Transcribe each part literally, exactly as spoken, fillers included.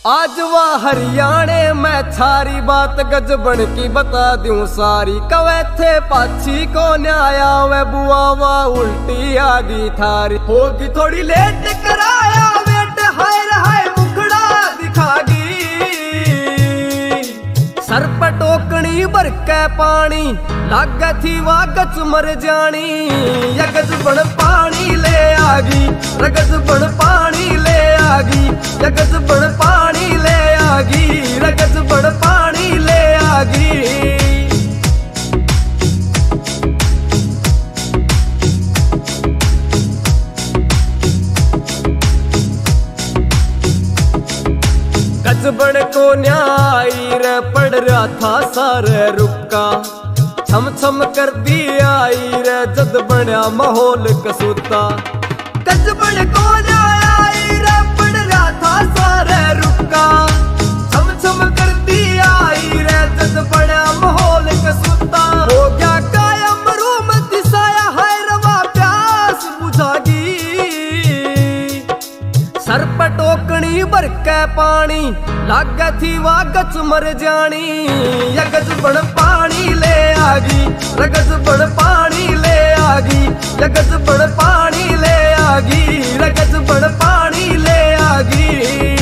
आज वह हरियाणे में थारी बात गजबन की बता दूं सारी। कवे थे पाछी को न्याया वे बुआ वा उल्टी आ गई थारी। होगी थोड़ी लेट कराया वेट हाय हाय मुखड़ा दिखागी। सर पर टोकनी भर के पानी लाग थी वा गच मर जानी। यगज बन पानी ले आगी रगज बन पानी ले आगी। यगज बन पानी ले आगी रगज बन पानी ले आगी। गजबन को न्याय रे पड़ रहा था सारे रुका। छम छम कर दी आई रे जद बना माहौल कसूता। गजबन को न्याय रे पड़ रहा था सारे रुका। छम छम कर दी आई रे जद बना माहौल कसूता। हो गया कायम रूम दिसाया है रवा प्यास बुझागी। सर पर टोकनी भर के पानी लाग थी वा गच मर जानी। यगज बन पानी ले आगी रगज बन पानी ले आगी। यगज बन पानी ले आगी रगज बन पानी ले आगी।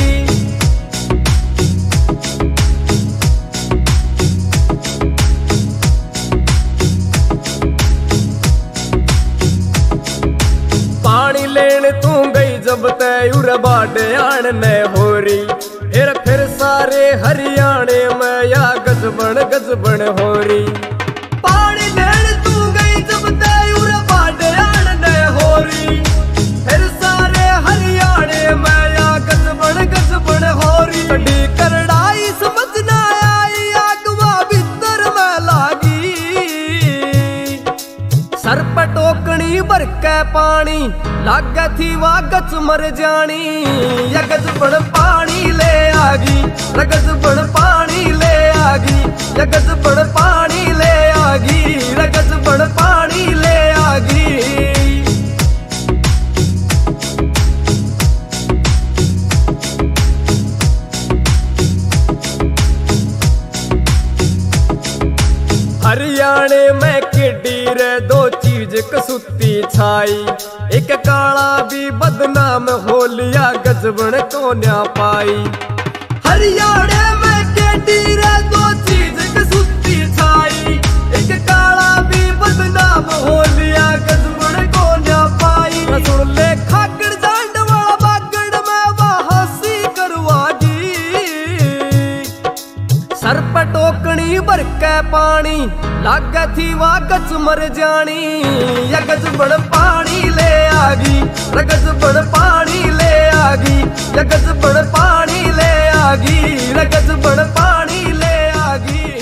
पानी लेने तू गई जब तय उर बाडे आने होरी। फिर फिर सारे हरियाणे में या गजबन गजबन होरी। पानी लेने तू गई जब तय उर बाडे आने होरी। फिर सारे हरियाणे में या गजबन गजबन होरी। कड़ी करड़ाई समझ ना आई आगवा भीतर में लागी। सर पर टोकनी भर के पानी लाग थी वा गच मर जानी। यगज बन पानी ले आगी रगज बन पानी ले आगी। यगज बन पानी ले आगी रगज बन पानी ले आगी। हरियाणे में किड्डी रे दो चीज कसूती छाई। एक काला भी बदनाम हो लिया गजबन को न्या पाई। हरियाणे में किड्डी रे दो चीज कसूती छाई। एक काला भी बदनाम हो लिया गजबन को न्या पाई। सुन ले खागड़ जांड वाला बागड़ में वहासी करवागी। सर पर टोकनी भर के पानी लाग थी वा गच मर जानी। यगज बन पानी ले आगी रगज बन पानी ले आगी। यगज बन पानी ले आगी रगज बन पानी ले आगी।